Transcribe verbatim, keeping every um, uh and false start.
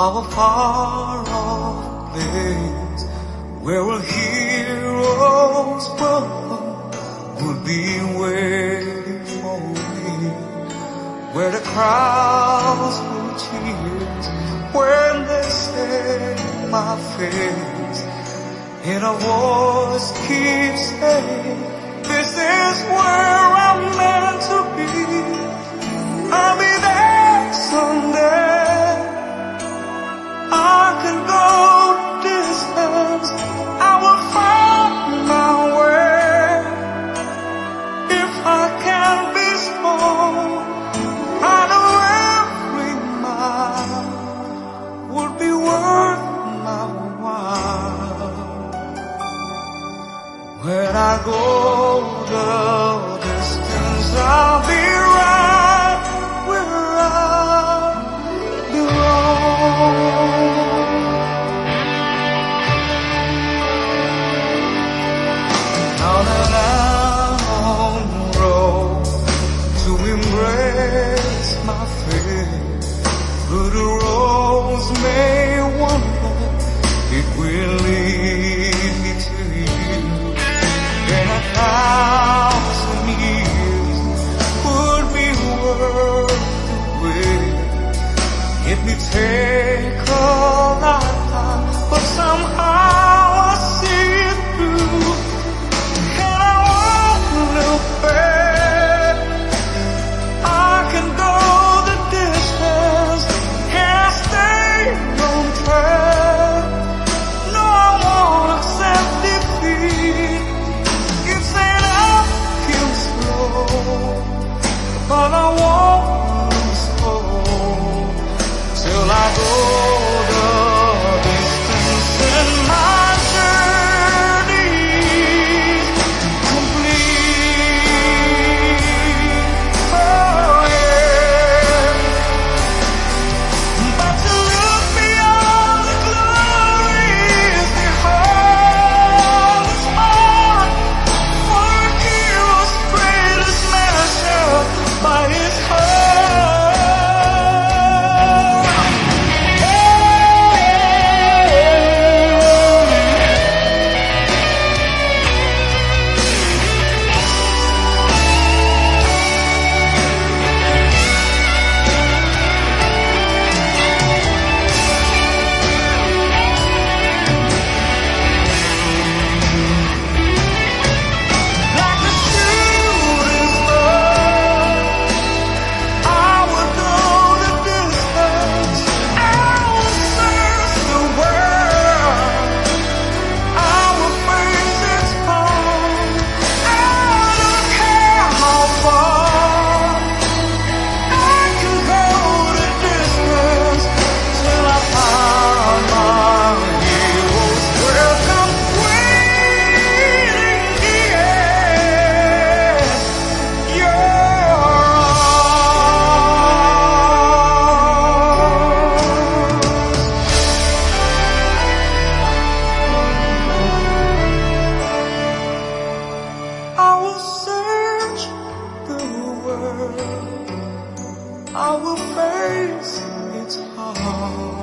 of a far-off place where a hero's brother would be waiting for me, where the crowds will cheer when they say my face, and a voice keeps saying, this is where I'm meant to be. I'll be there someday. I can go distance, I will find my way. If I can be strong, I know every mile would be worth my while. When I go the distance, I'll be right where I belong. Now that I'm on the road to embrace my fate, through the roads may wander, it will lead me to you. And a thousand years would be worth the wait. It may take a lifetime, but somehow I see it through. And I won't look back. I can go the distance, can't stay on track. No, I won't accept defeat. It's an uphill slow, but I won't lose hope till I go the distance in my journey's complete. Oh yeah, but to look beyond the glories behold is hard, for a hero's greatest measure by his heart. Like a shooting star, I will go the distance. I will search the world. I will face its harm. I don't care how far. I can go the distance till I find my hero's welcome waiting. Yes, you're I will search the world, I will face its harm.